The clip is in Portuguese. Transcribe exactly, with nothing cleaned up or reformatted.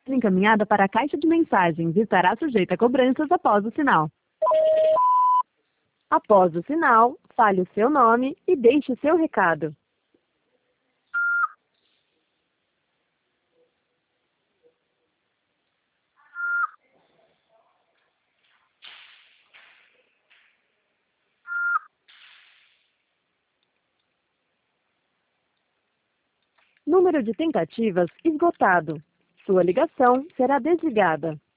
encaminhada para a caixa de mensagens e estará sujeita a cobranças após o sinal. Após o sinal, fale o seu nome e deixe o seu recado. Número de tentativas esgotado. Sua ligação será desligada.